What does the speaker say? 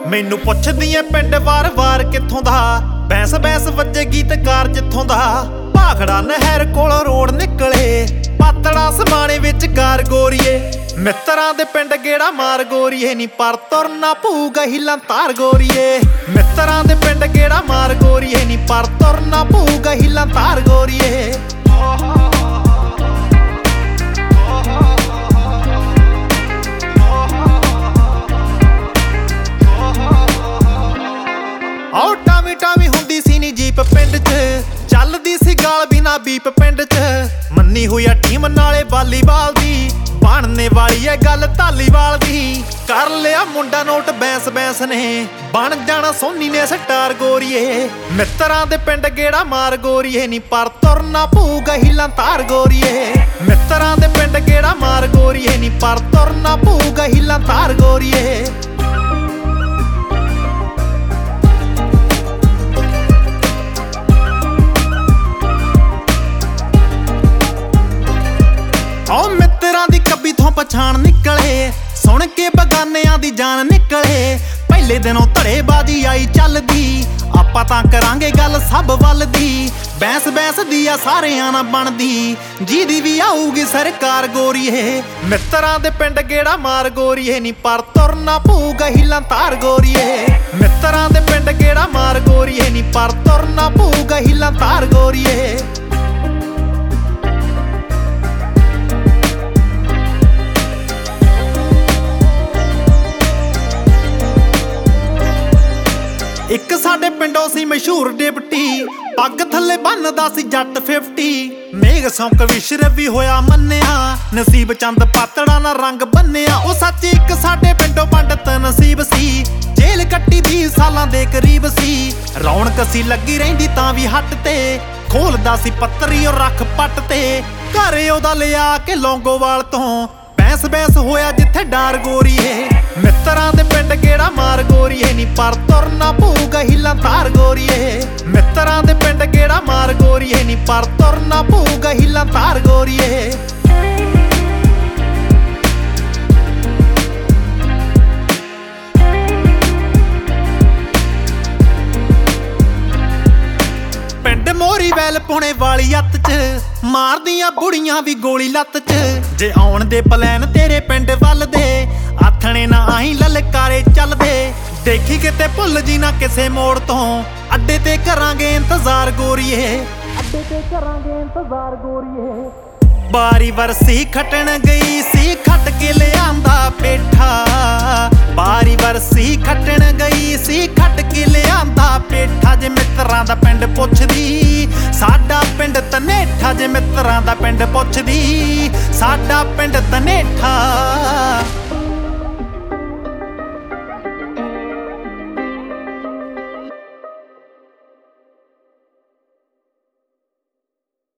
ਮੈਨੂੰ ਪੁੱਛਦੀ ਐ ਪਿੰਡ ਵਾਰ-ਵਾਰ ਕਿੱਥੋਂ ਦਾ। ਬੈਂਸ ਬੈਂਸ ਵੱਜੇ ਗੀਤਕਾਰ ਜਿੱਥੋਂ ਦਾ। ਭਾਖੜਾ ਨਹਿਰ ਕੋਲ ਰੋਡ ਨਿਕਲੇ, ਪਾਤੜਾ ਸਮਾਣੇ ਵਿੱਚ ਕਾਰ ਗੋਰੀਏ। ਮਿੱਤਰਾਂ ਦੇ ਪਿੰਡ ਗੇੜਾ ਮਾਰ ਗੋਰੀਏ, ਨੀ ਪਰ ਤੁਰਨਾ ਪਊਗਾ ਹੀਲਾਂ ਤਾਰ ਗੋਰੀਏ। ਮਿੱਤਰਾਂ ਦੇ ਪਿੰਡ ਗੇੜਾ ਮਾਰ ਗੋਰੀਏ, ਨੀ ਪਰ ਤੁਰਨਾ ਪਊਗਾ ਹੀਲਾਂ ਤਾਰ ਗੋਰੀਏ। ਆਓ ਟਾਵੀ ਟਾਵੀ ਹੁੰਦੀ ਸੀ ਨੀ ਜੀਪ ਪਿੰਡ 'ਚ, ਚੱਲਦੀ ਸੀ ਗਾਲ ਬਿਨਾ ਬੀਪ ਪਿੰਡ 'ਚ। ਮੰਨੀ ਹੋਈ ਆ ਟੀਮ ਨਾਲੇ ਵਾਲੀਬਾਲ ਦੀ, ਬਣਨੇ ਵਾਲੀ ਐ ਗੱਲ ਧਾਲੀਵਾਲ ਦੀ। ਕਰ ਲਿਆ ਮੁੰਡਾ ਨੋਟ ਬੈਂਸ ਬੈਂਸ ਨੇ, ਬਣ ਜਾਣਾ ਸੋਨੀ ਨੇ ਸਟਾਰ ਗੋਰੀਏ। ਮਿੱਤਰਾਂ ਦੇ ਪਿੰਡ ਗੇੜਾ ਮਾਰ ਗੋਰੀਏ, ਨੀ ਪਰ ਤੁਰਨਾ ਪਊਗਾ ਹੀਲਾਂ ਤਾਰ ਗੋਰੀਏ। ਮਿੱਤਰਾਂ ਦੇ ਪਿੰਡ ਗੇੜਾ ਮਾਰ ਗੋਰੀਏ, ਨੀ ਪਰ ਤੁਰਨਾ ਪਊਗਾ ਹੀਲਾਂ ਤਾਰ ਗੋਰੀਏ। ਆਓ ਮਿੱਤਰਾਂ ਦੀ ਕੱਬੀ ਥੋਂ ਪਛਾਣ ਨਿਕਲੇ, ਸੁਣ ਕੇ ਬਗਾਨਿਆਂ ਦੀ ਜਾਨ ਨਿਕਲੇ। ਪਹਿਲੇ ਦਿਨੋਂ ਧੜੇਬਾਜ਼ੀ ਆਈ ਚੱਲਦੀ, ਆਪਾਂ ਤਾਂ ਕਰਾਂਗੇ ਗੱਲ ਸਭ ਵੱਲ ਦੀ। ਬੈਂਸ ਬੈਂਸ ਦੀ ਆ ਸਾਰਿਆਂ ਨਾਲ ਬਣਦੀ, ਜਿਹਦੀ ਵੀ ਆਊਗੀ ਸਰਕਾਰ ਗੋਰੀਏ। ਮਿੱਤਰਾਂ ਦੇ ਪਿੰਡ ਗੇੜਾ ਮਾਰ ਗੋਰੀਏ, ਨੀ ਪਰ ਤੁਰਨਾ ਪਊਗਾ ਹੀਲਾਂ ਤਾਰ ਗੋਰੀਏ। ਮਿੱਤਰਾਂ ਦੇ ਪਿੰਡ ਗੇੜਾ ਮਾਰ ਗੋਰੀਏ, ਨੀ ਪਰ ਤੁਰਨਾ ਪਊਗਾ ਹੀਲਾਂ ਤਾਰ ਗੋਰੀਏ। ਇੱਕ ਸਾਡੇ ਪਿੰਡੋਂ ਸੀ ਮਸ਼ਹੂਰ ਡਿਪਟੀ, ਪੱਗ ਥੱਲੇ ਬੰਨਦਾ ਸੀ ਜੱਟ 50। ਮੇਘ ਸੌਂਕ ਵਿਸ਼ਰ ਵੀ ਹੋਇਆ ਮੰਨਿਆ, ਨਸੀਬ ਚੰਦ ਪਾਤੜਾ ਨਾਲ ਰੰਗ ਬੰਨਿਆ। ਉਹ ਸੱਚ ਇੱਕ ਸਾਡੇ ਪਿੰਡੋਂ ਪੰਡਤ ਨਸੀਬ ਸੀ, ਜੇਲ੍ਹ ਕੱਟੀ 20 ਸਾਲਾਂ ਦੇ ਕਰੀਬ ਸੀ। ਰੌਣਕ ਸੀ ਲੱਗੀ ਰਹਿੰਦੀ ਤਾਂ ਵੀ ਹੱਟ ਤੇ, ਖੋਲਦਾ ਸੀ ਪੱਤਰੀ ਉਹ ਰੱਖ ਪੱਟ ਤੇ। ਘਰੇ ਉਹਦਾ ਲਿਆ ਕੇ ਲੌਂਗੋਵਾਲ ਤੋਂ, ਬੈਂਸ ਬੈਂਸ ਹੋਇਆ ਜਿੱਥੇ ਡਾਰ ਗੋਰੀਏ। ਮਿੱਤਰਾਂ ਦੇ ਪਿੰਡ ਗੇੜਾ ਮਾਰ ਗੋਰੀਏ, ਨੀ ਪਰ ਤੁਰਨਾ ਪਊਗਾ ਹੀਲਾਂ ਤਾਰ ਗੋਰੀਏ। ਮਿੱਤਰਾਂ ਦੇ ਪਿੰਡ ਗੇੜਾ ਮਾਰ ਗੋਰੀਏ, ਨੀ ਪਰ ਤੁਰਨਾ ਪਊਗਾ ਹੀਲਾਂ ਤਾਰ ਗੋਰੀਏ। ਪਿੰਡ ਮੋਰੀ ਵੈਲ ਪੁਣੇ ਵਾਲੀ ਅੱਤ 'ਚ, ਮਾਰਦੀਆਂ ਬੁੜੀਆਂ ਵੀ ਗੋਲੀ ਲੱਤ 'ਚ। ਜੇ ਆਉਣ ਦੇ ਪਲਾਨ ਤੇਰੇ ਪਿੰਡ ਵੱਲ ਦੇ, ਆਥਣੇ ਨਾ ਆਹੀਂ ਲਲਕਾਰੇ ਚੱਲਦੇ। ਦੇਖੀ ਕਿਤੇ ਭੁੱਲ ਜੀ ਨਾ ਕਿਸੇ ਮੋੜ ਤੋਂ, ਅੱਡੇ ਤੇ ਕਰਾਂਗੇ ਇੰਤਜ਼ਾਰ ਗੋਰੀਏ। ਅੱਡੇ ਤੇ ਕਰਾਂਗੇ ਇੰਤਜ਼ਾਰ ਗੋਰੀਏ। ਬਾਰੀ ਵਰਸੀ ਖੱਟਣ ਗਈ ਸੀ, ਖੱਟ ਕੇ ਲਿਆਂਦਾ ਪੇਠਾ। ਬਾਰੀ ਵਰਸੀ ਖੱਟਣ ਗਈ ਸੀ, ਖੱਟ ਕੇ ਲਿਆਂਦਾ ਪੇਠਾ। ਜੇ ਮਿੱਤਰਾਂ ਦਾ ਪਿੰਡ ਪੁੱਛਦੀ, ਸਾਡਾ ਪਿੰਡ ਧਨੇਠਾ। ਜੇ ਮਿੱਤਰਾਂ ਦਾ ਪਿੰਡ ਪੁੱਛਦੀ, ਸਾਡਾ ਪਿੰਡ ਧਨੇਠਾ।